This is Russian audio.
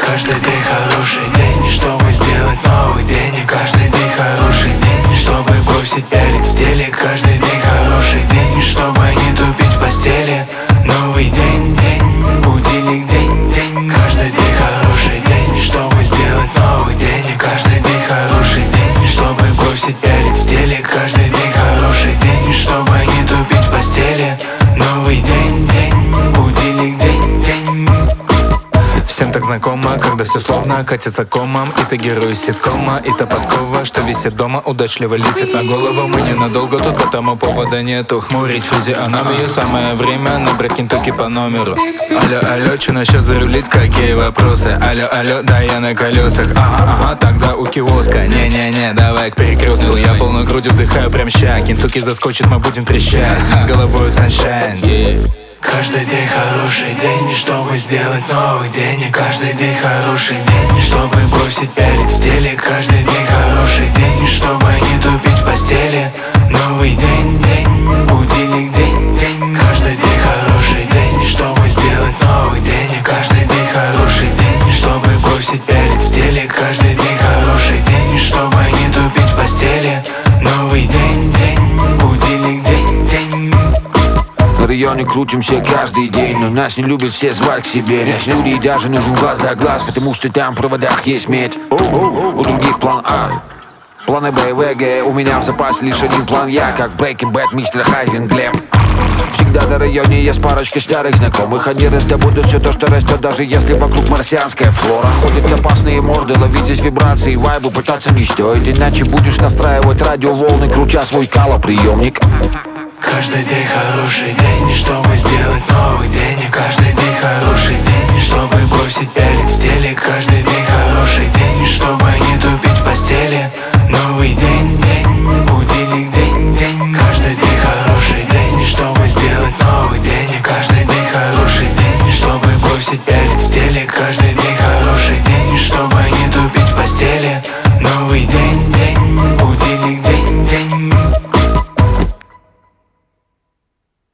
Каждый день хороший день, чтобы сделать новых денег. Каждый день хороший день, чтобы бросить пялить в теле. Каждый день хороший день, чтобы не тупить в постели. Новый день, будильник, день. Каждый день хороший день, чтобы сделать новых денег. Каждый день хороший день, чтобы бросить пялить в теле. Каждый день хороший день, чтобы не тупить в постели. Новый день, будильник, день. Всем так знакомо, когда все словно катится комом. И ты герой ситкома, и та подкова, что висит дома, удачливо летит на голову. Мы ненадолго тут, потому повода нету хмурить физиономию. Самое время набрать Кентукки по номеру. Алло, чё насчет зарулить, какие вопросы? Алло, да я на колесах. Ага, тогда у киоска. Не, давай к перекрестку. Я полной грудью вдыхаю прям ща. Кентукки заскочит, мы будем трещать. Над головой sunshine, yeah. Каждый день хороший день, чтобы сделать новых денег. Каждый день хороший день, чтобы бросить пялить в теле. Каждый день хороший день, чтобы не тупить в постели. Новый день, будильник, день. Каждый день хороший день, чтобы сделать новых денег. Каждый день хороший день, чтобы бросить пялить в теле. Каждый день хороший день, чтобы не тупить в постели. Новый день, будильник, день. В районе крутимся каждый день, но нас не любят все звать к себе. Для студии даже нужен глаз да глаз, потому что там в проводах есть медь. У других план А, планы Б, В, Г. У меня в запасе лишь один план Я, как Breaking Bad, мистер Хайзенглеб. Всегда на районе есть парочка старых знакомых. Они раздобудут все то, что растет, даже если вокруг марсианская флора. Ходят опасные морды, ловить здесь вибрации, вайбы пытаться не стоит. Иначе будешь настраивать радиоволны, крутя свой калоприемник. Каждый день хороший день, чтобы сделать